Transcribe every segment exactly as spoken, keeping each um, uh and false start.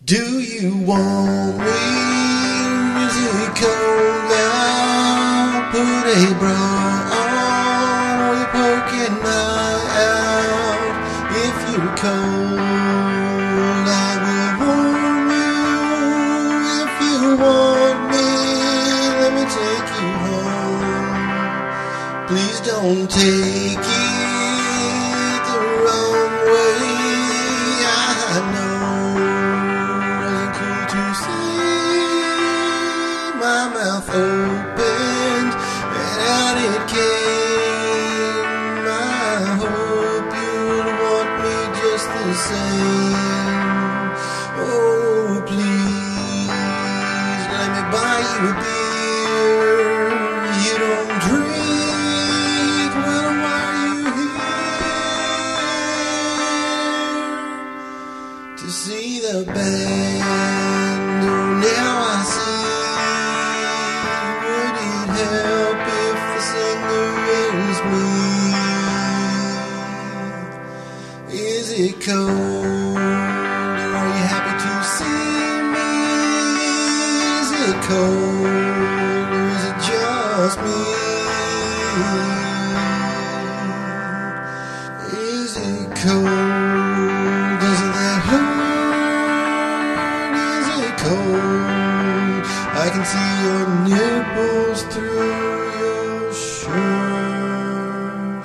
Do you want me? Is it cold now? Put a bra on, or you poking my out. If you're cold, I will warm you. If you want me, let me take you home. Please don't take it the wrong way. I know my mouth opened and out it came. I hope you'd want me just the same. Oh, please let me buy you a beer. You don't drink, well, why are you here? To see the band. Oh, now I see. Help if the singer is me. Is it cold, or are you happy to see me? Is it cold, or is it just me? Is it cold? Doesn't that hurt? Is it cold? I can see your nipples through your shirt.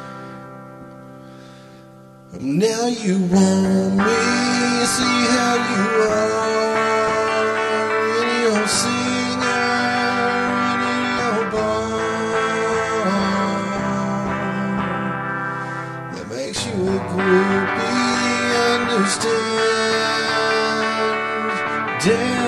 Now you want me, see how you are. In your singer, in your bar. That makes you a groupie, understand? Damn.